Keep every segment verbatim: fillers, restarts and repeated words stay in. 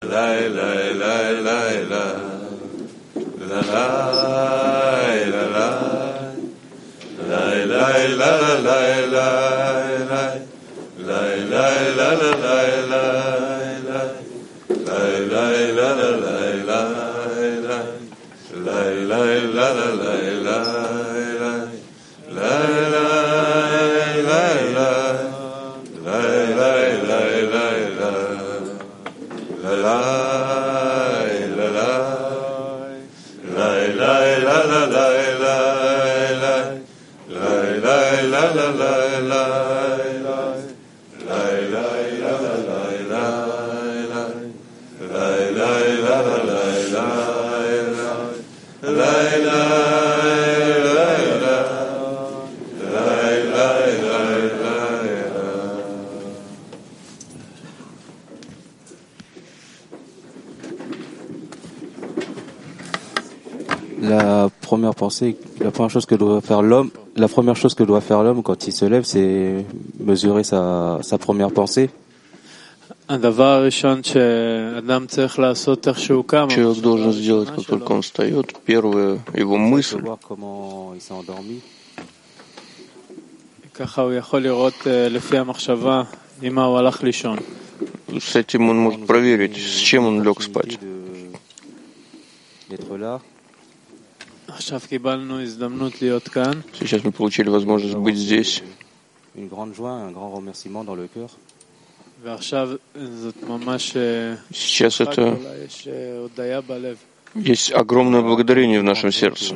La première pensée, la première chose que doit faire l'homme, la première chose que doit faire l'homme quand il se lève, c'est mesurer sa, sa première pensée. Человек должен сделать, как только он встает, первая его мысль. С этим он может проверить, с чем он лег спать. Сейчас мы получили возможность быть здесь. Сейчас это есть огромное благодарение в нашем сердце.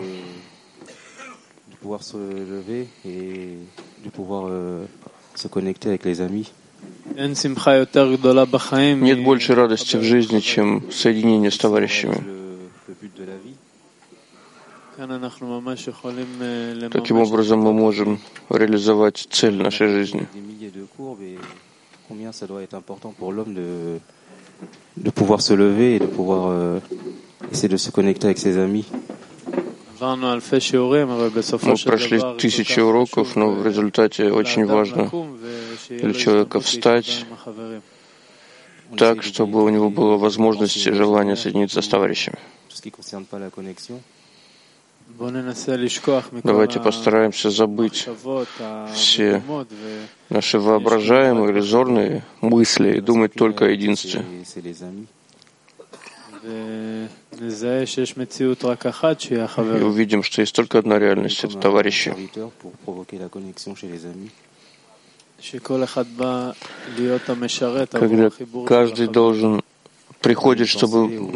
Нет большей радости в жизни, чем соединение с товарищами. Таким образом мы можем реализовать цель нашей жизни. Combien ça doit être important pour l'homme de, de pouvoir se lever et de pouvoir euh, essayer de se connecter avec ses amis. Мы прошли тысячи уроков, но в результате очень важно для человека встать так, чтобы у него была возможность и желание соединиться с товарищами. Давайте постараемся забыть все наши воображаемые, иллюзорные мысли и думать только о единстве. И увидим, что есть только одна реальность — это товарищи. Когда каждый должен приходит, чтобы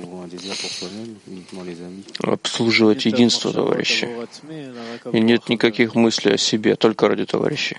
обслуживать единство товарищей. И нет никаких мыслей о себе, только ради товарищей.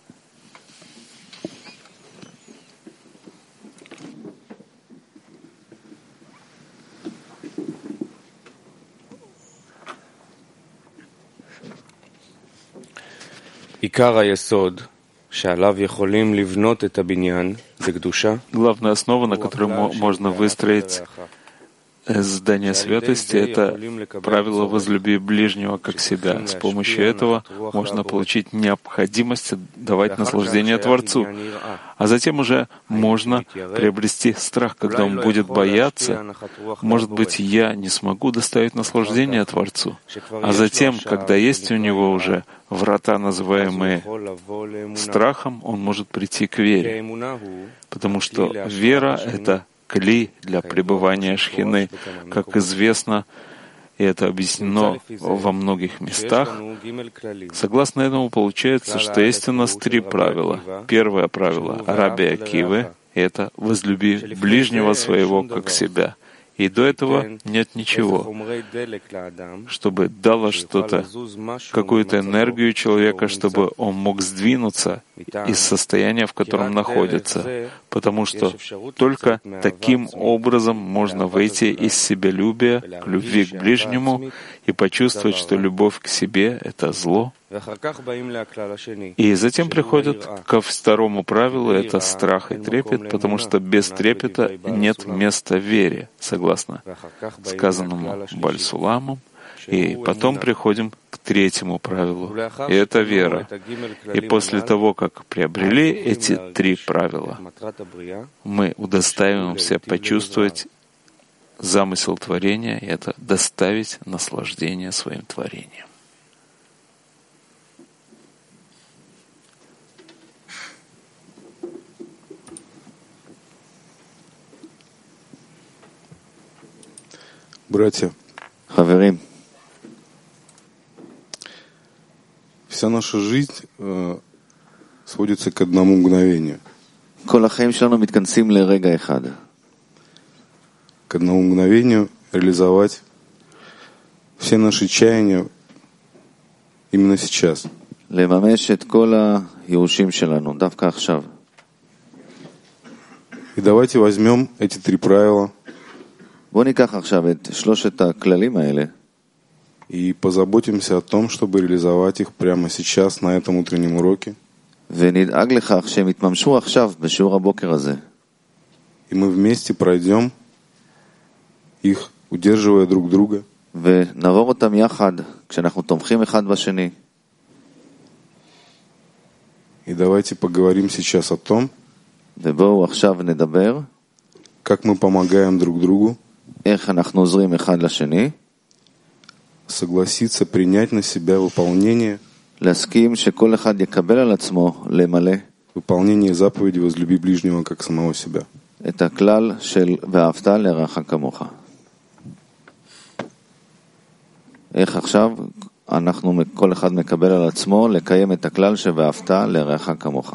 Главная основа, на которой можно выстроить здание святости, это правило «возлюби ближнего как себя». С помощью этого можно получить необходимость давать наслаждение Творцу. А затем уже можно приобрести страх, когда он будет бояться. Может быть, я не смогу доставить наслаждение Творцу. А затем, когда есть у него уже врата, называемые страхом, он может прийти к вере. Потому что вера — это кли для пребывания шхины, как известно, и это объяснено во многих местах. Согласно этому получается, что есть у нас три правила. Первое правило Раби Акивы — это «возлюби ближнего своего как себя». И до этого нет ничего, чтобы дало что-то, какую-то энергию человека, чтобы он мог сдвинуться из состояния, в котором находится. Потому что только таким образом можно выйти из себялюбия к любви к ближнему и почувствовать, что любовь к себе — это зло. И затем приходят ко второму правилу — это страх и трепет, потому что без трепета нет места вере, согласно сказанному Баль-Суламом. И потом приходим к третьему правилу, и это вера. И после того, как приобрели эти три правила, мы удостаиваемся почувствовать замысел творения — это доставить наслаждение своим творением. Братья, Хаверим, вся наша жизнь э, сводится к одному мгновению. כל החיים שלנו מתכנסים לרגע אחד. К одному мгновению реализовать все наши чаяния именно сейчас. לממש את כל הייאושים שלנו, דווקא עכשיו. И давайте возьмем эти три правила בואו ניקח עכשיו את שלושת הכללים האלה, и позаботимся о том, чтобы реализовать их прямо сейчас, на этом утреннем уроке. ונדאג לכך שהם יתממשו עכשיו בשיעור הבוקר הזה. И мы вместе пройдем их, удерживая друг друга. ונעבור אותם יחד, כשאנחנו תומכים אחד בשני. И давайте поговорим сейчас о том, ובואו עכשיו נדבר, как мы помогаем друг другу איך אנחנו עוזרים אחד לשני, согласиться принять на себя выполнение, להסכים שכל אחד יקבל על עצמו למלא выполнение заповеди «Возлюби ближнего, как самого себя». את הכלל של ואהבת לרעך כמוך. איך עכשיו אנחנו, כל אחד מקבל על עצמו לקיים את הכלל שבאהבת לרעך כמוך.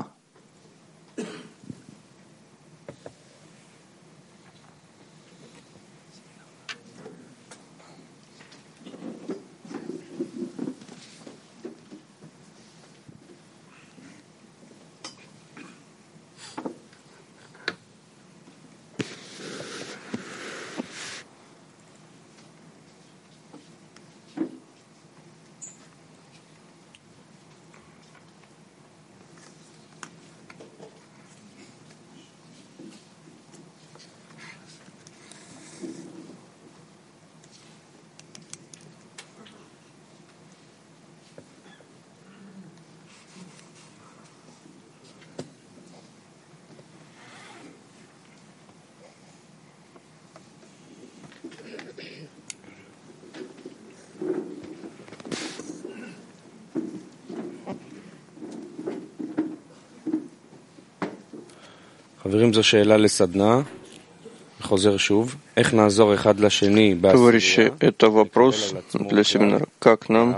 חברים, זו שאלה לסדנה, חוזר שוב, איך נעזור אחד לשני Товарищи, это вопрос для семинара. Как нам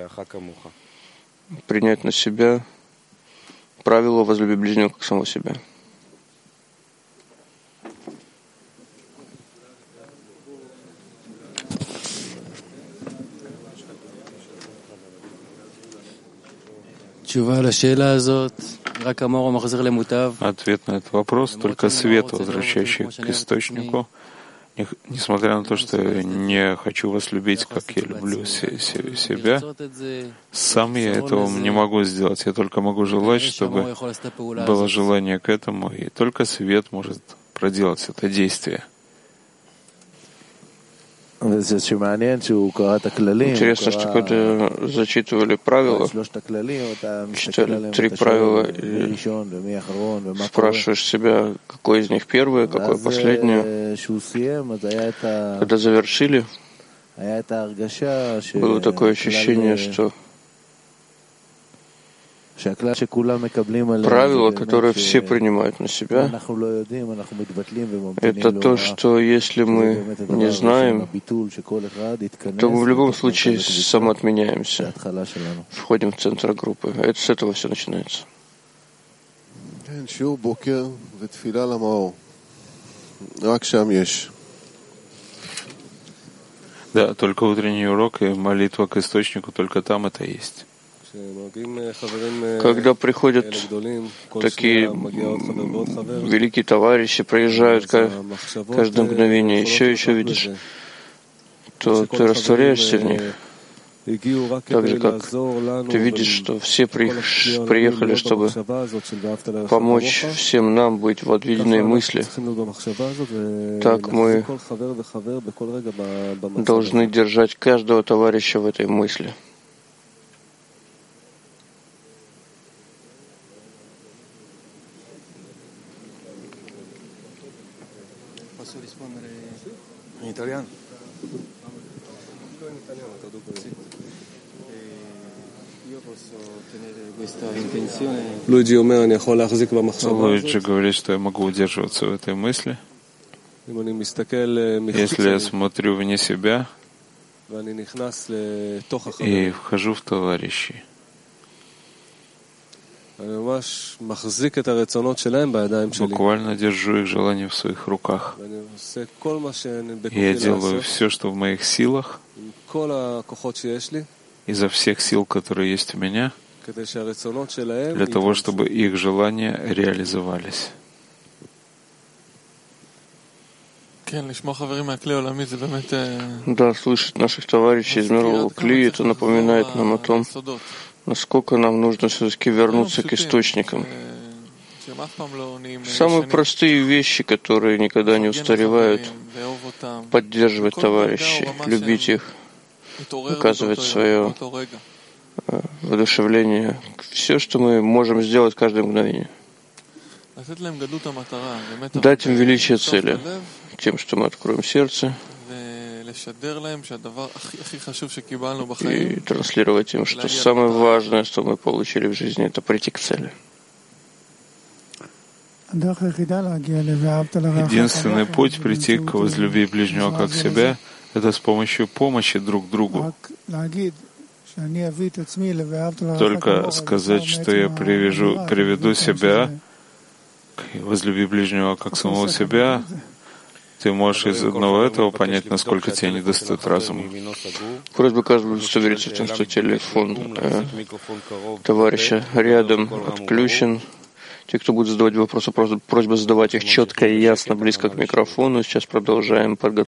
принять на себя правило «возлюби ближнего как самого себя»? Ответ на этот вопрос — только свет, возвращающий к источнику. Несмотря на то, что я не хочу вас любить, как я люблю себя, сам я этого не могу сделать. Я только могу желать, чтобы было желание к этому, и только свет может проделать это действие. Интересно, что когда зачитывали правила, читали три правила, и спрашиваешь себя, какое из них первое, какое последнее. Когда завершили, было такое ощущение, что правило, которое все принимают на себя, это то, что если мы не знаем, то мы в любом случае самоотменяемся, входим в центр группы. Это с этого все начинается. Да, только утренний урок и молитва к источнику, только там это есть. Когда приходят такие великие товарищи, проезжают каждое мгновение, еще еще видишь, то ты растворяешься в них. Так же, как ты видишь, что все приехали, чтобы помочь всем нам быть в отведенной мысли, так мы должны держать каждого товарища в этой мысли. Луиджи говорит, что я могу удерживаться в этой мысли. Если я смотрю вне себя и вхожу в товарищей, буквально держу их желания в своих руках. И я делаю все, что в моих силах, изо всех сил, которые есть у меня, для того, чтобы их желания реализовались. Да, слышать наших товарищей из мирового Кли, это напоминает нам о том, насколько нам нужно все-таки вернуться к источникам. Самые простые вещи, которые никогда не устаревают, поддерживать товарищей, любить их, оказывать свое воодушевление, все, что мы можем сделать каждое мгновение. Дать им величие цели, тем, что мы откроем сердце, и транслировать им, что самое важное, что мы получили в жизни, это прийти к цели. Единственный путь прийти к возлюби ближнего как себя — это с помощью помощи друг другу. Только сказать, что я привяжу, приведу себя к возлюби ближнего как самого себя, ты можешь из одного этого понять, насколько тебе недостает разума. Просьба каждого удостовериться в том, что телефон э, товарища рядом отключен. Те, кто будет задавать вопросы, просьба задавать их четко и ясно, близко к микрофону. Сейчас продолжаем подготовку.